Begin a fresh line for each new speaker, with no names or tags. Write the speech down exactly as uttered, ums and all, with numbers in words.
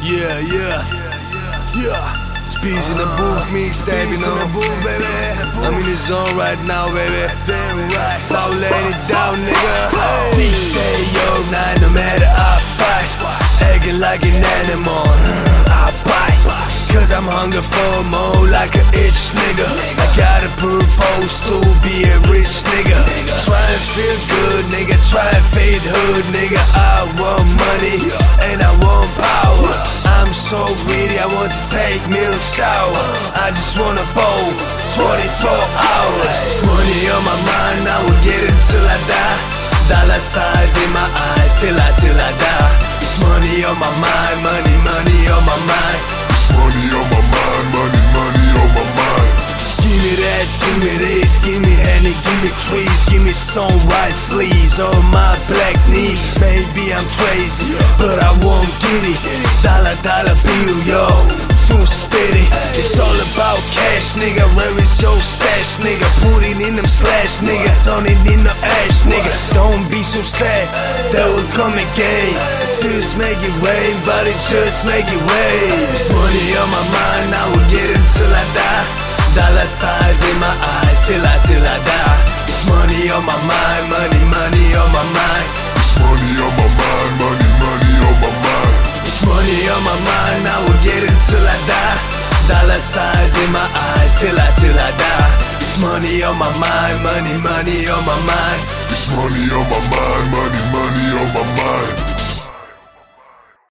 Yeah, yeah, yeah. Speech in the booth, mixtape in the booth, baby. I'm in the zone right now, baby. Damn right. So lay it down, nigga. Please stay yo, night, no matter I fight. Acting like an animal, I bite. Cause I'm hungry for more, like an itch, nigga. I gotta propose to be a rich nigga. Try and feel good, nigga. Try and fade hood, nigga. I want money and I want power. I'm so greedy, I want to take milk shower. I just wanna bowl twenty-four hours. Money on my mind, I will get it till I die. Dollar signs in my eyes till I, till I die. It's money on my mind, money, money on my mind.
It's money on my mind, money, money on my mind.
Give me that, give me this, give me honey, give me trees, give me some white fleas on my black knees. Maybe I'm crazy, but I won't get it. Dollar, dollar bill, yo, too spitty. It's all about cash, nigga. Where is your stash, nigga? Put it in them slash, nigga. Turn it into ash, nigga. Don't be so sad, that will come again. Just make it rain, buddy, just make it rain. It's money on my mind, I will get it till I die. Dollar signs in my eyes till I, till I die. It's money on my mind, money, money on my mind.
It's money on my mind, money, money on my mind.
It's money on my mind, I will get it till I die. Dollar signs in my eyes till I, till I die. It's money on my mind, money, money on my mind.
It's money on my mind, money, money on my mind.